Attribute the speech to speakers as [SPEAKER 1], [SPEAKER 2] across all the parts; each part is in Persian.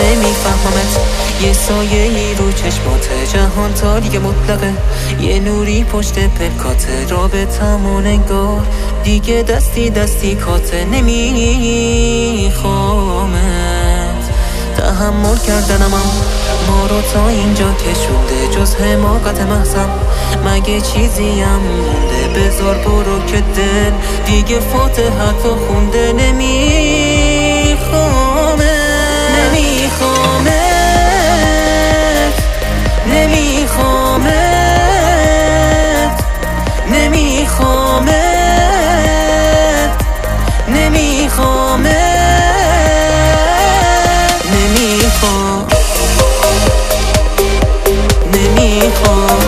[SPEAKER 1] نمیفهممت. یه سایه ای رو چشمات، جهان تاریک مطلقه، یه نوری پشت پلکات، رابطمون انگار دیگه دستی کاته. نمیخوامت، تحمل کردنم ما رو تا اینجا کشونده، جز حماقت محضم مگه چیزی هم مونده؟ بذار برو که دل دیگه فاتحت رو خونده. نمیخوامت، نمیخوامت، نمیخوامت، نمیخوامت، نمیخوام، نمیخوام.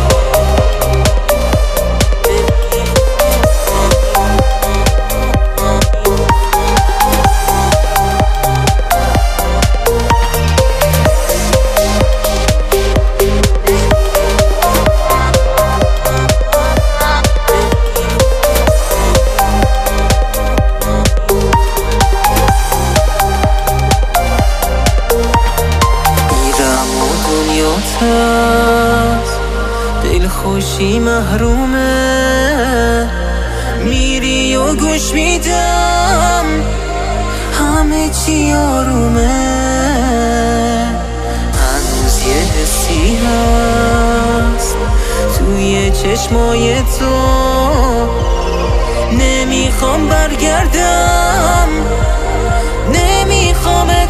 [SPEAKER 1] دل خوشی محرومه، میری و گوش میدم همه چی آرومه. هنوز یه حسی هست توی چشمای تو، نمیخوام برگردم، نمیخوام